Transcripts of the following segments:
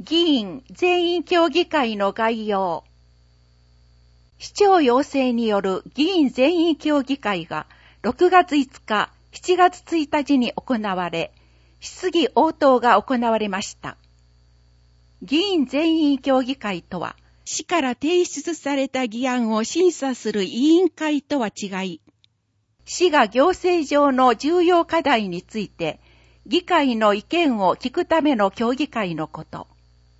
議員全員協議会の概要。市長要請による議員全員協議会が6月5日、7月1日に行われ、質疑応答が行われました。議員全員協議会とは、市から提出された議案を審査する委員会とは違い、市が行政上の重要課題について、議会の意見を聞くための協議会のこと。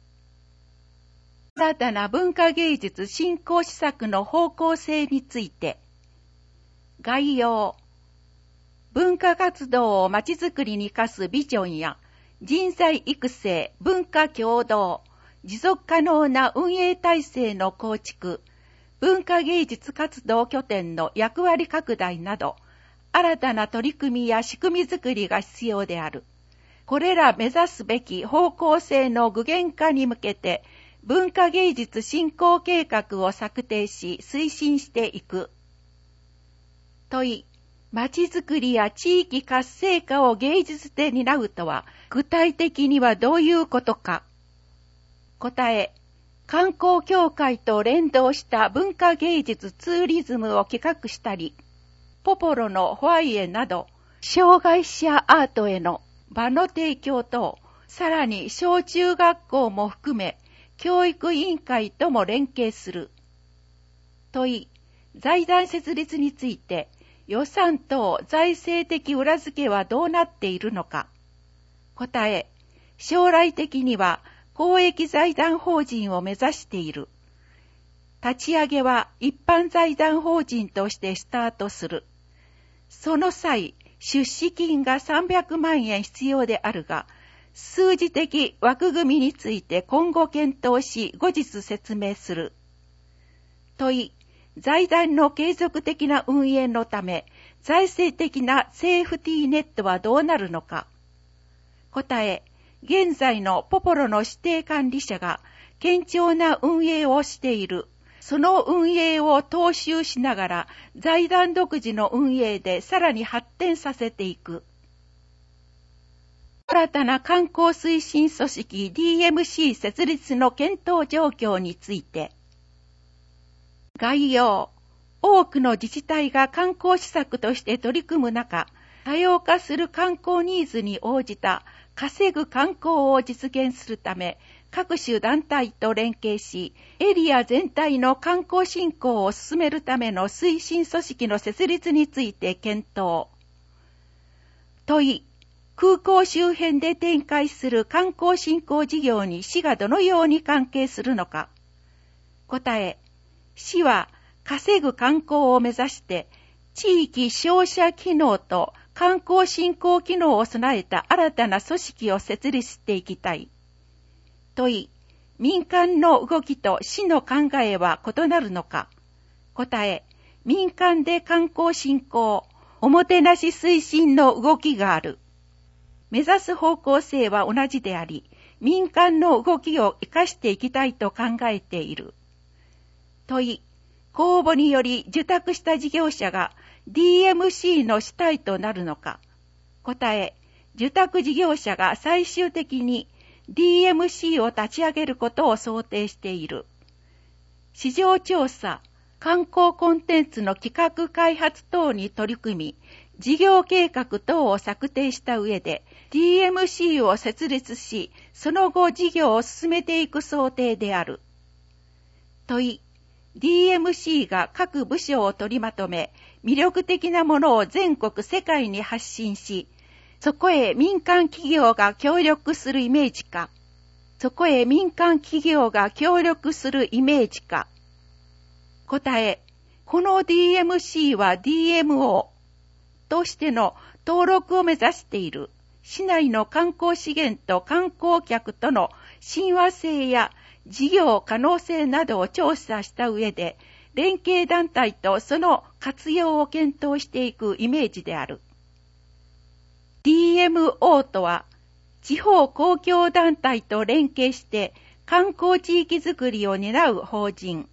新たな文化芸術振興施策の方向性について、概要。文化活動をまちづくりに生かすビジョンや、人材育成、文化協働、持続可能な運営体制の構築、文化芸術活動拠点の役割拡大など、新たな取り組みや仕組みづくりが必要である。これら目指すべき方向性の具現化に向けて、文化芸術振興計画を策定し推進していく。問い、まちづくりや地域活性化を芸術で担うとは、具体的にはどういうことか。答え、観光協会と連動した文化芸術ツーリズムを企画したり、ポポロのホワイエなど、障害者アートへの場の提供等、さらに小中学校も含め、教育委員会とも連携する。問い、財団設立について予算等財政的裏付けはどうなっているのか。答え、将来的には公益財団法人を目指している。立ち上げは一般財団法人としてスタートする。その際、出資金が300万円必要であるが、数字的枠組みについて今後検討し後日説明する。問い、財団の継続的な運営のため、財政的なセーフティーネットはどうなるのか。答え、現在のポポロの指定管理者が堅調な運営をしている。その運営を踏襲しながら財団独自の運営でさらに発展させていく。新たな観光推進組織 DMC 設立の検討状況について。概要。多くの自治体が観光施策として取り組む中、多様化する観光ニーズに応じた稼ぐ観光を実現するため、各種団体と連携し、エリア全体の観光振興を進めるための推進組織の設立について検討。問い、空港周辺で展開する観光振興事業に市がどのように関係するのか。答え、市は稼ぐ観光を目指して地域商社機能と観光振興機能を備えた新たな組織を設立していきたい。問い、民間の動きと市の考えは異なるのか。答え、民間で観光振興、おもてなし推進の動きがある。目指す方向性は同じであり、民間の動きを生かしていきたいと考えている。問い、公募により受託した事業者が DMC の主体となるのか。答え、受託事業者が最終的に DMC を立ち上げることを想定している。市場調査、観光コンテンツの企画開発等に取り組み、事業計画等を策定した上で DMC を設立し、その後事業を進めていく想定である。問い、DMC が各部署を取りまとめ、魅力的なものを全国世界に発信し、そこへ民間企業が協力するイメージか。答え、この DMC は DMO としての登録を目指している。市内の観光資源と観光客との親和性や事業可能性などを調査した上で、連携団体とその活用を検討していくイメージである。DMO とは、地方公共団体と連携して観光地域づくりを担う法人。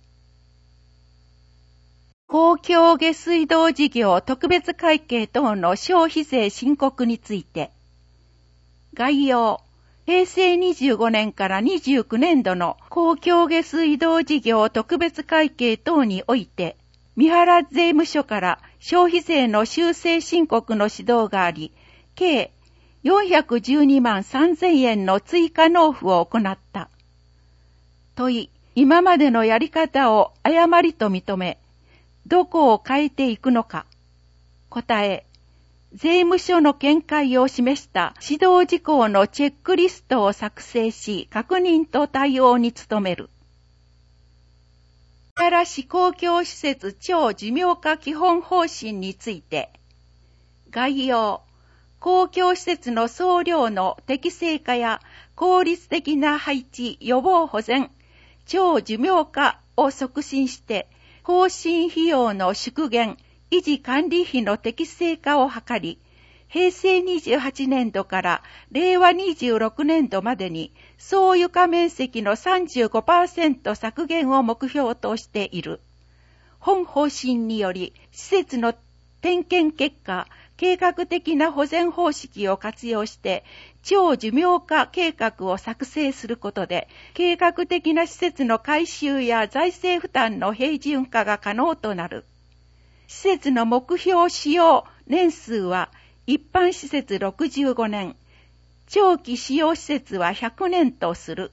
公共下水道事業特別会計等の消費税申告について。概要。 平成25年から29年度の公共下水道事業特別会計等において、三原税務署から消費税の修正申告の指導があり、計412万3000円の追加納付を行った。問い、今までのやり方を誤りと認め、どこを変えていくのか。答え、税務署の見解を示した指導事項のチェックリストを作成し、確認と対応に努める。三原市公共施設長寿命化基本方針について、概要、公共施設の総量の適正化や効率的な配置、予防保全、長寿命化を促進して、更新費用の縮減、維持管理費の適正化を図り、平成28年度から令和26年度までに総床面積の 35% 削減を目標としている。本方針により、施設の点検結果、計画的な保全方式を活用して、長寿命化計画を作成することで、計画的な施設の改修や財政負担の平準化が可能となる。施設の目標使用年数は、一般施設65年、長期使用施設は100年とする。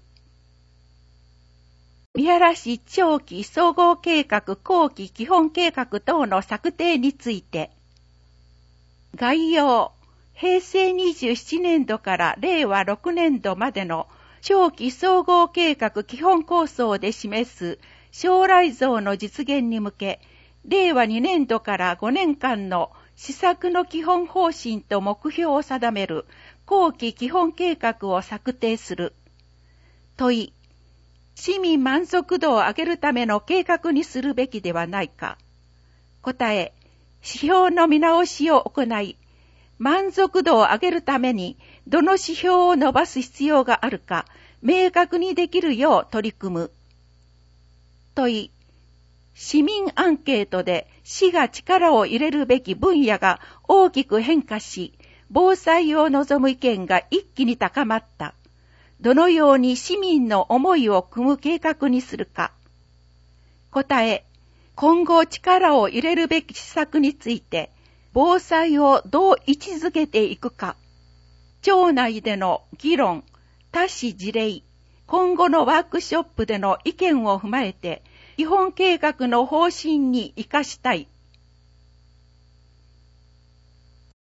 三原市長期総合計画後期基本計画等の策定について、概要、平成27年度から令和6年度までの長期総合計画基本構想で示す将来像の実現に向け、令和2年度から5年間の施策の基本方針と目標を定める後期基本計画を策定する。問い、市民満足度を上げるための計画にするべきではないか。答え、指標の見直しを行い、満足度を上げるためにどの指標を伸ばす必要があるか明確にできるよう取り組む。問い、市民アンケートで市が力を入れるべき分野が大きく変化し、防災を望む意見が一気に高まった。どのように市民の思いを汲む計画にするか。答え、今後力を入れるべき施策について、防災をどう位置づけていくか。町内での議論、多種事例、今後のワークショップでの意見を踏まえて、基本計画の方針に生かしたい。